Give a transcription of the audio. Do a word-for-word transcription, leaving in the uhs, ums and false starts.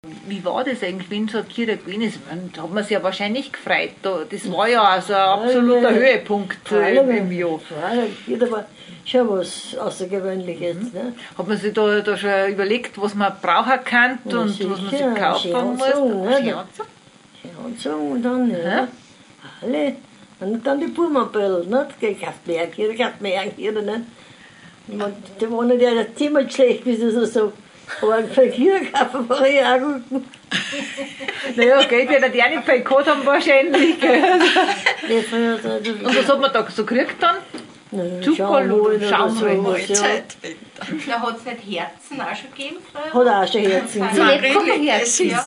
Wie war das eigentlich, wenn so eine Kirche gewesen ist? Da hat man sich ja wahrscheinlich gefreut. Da- Das war ja also ein absoluter Höhepunkt äh, im im Jahr. Das war schon was Außergewöhnliches. Ne? Hat man sich da, da schon überlegt, was man brauchen kann und Ja, was man sich sicher, kaufen schön muss? anzogen, ne? Schön anzogen. Schön anzogen und dann, ja, alle. Und dann die Burmanböll, ne? Die kauft mehr Kirche, kauft mehr Kirche, ne? Und die waren ja ziemlich schlecht, wie sie so sagen. Aber für Kirche kaufen war ich auch gut. Naja, Geld wird er nicht viel gehabt haben wahrscheinlich. Gell? Nee, früher, also, Und was hat man da so gekriegt dann? ne, Zuckerl oder Schaumwein Schaumwein? oder so. Ja. Da hat es nicht Herzen auch schon gegeben früher? Hat auch schon Herzen. Marien, Kocherherzen. ja.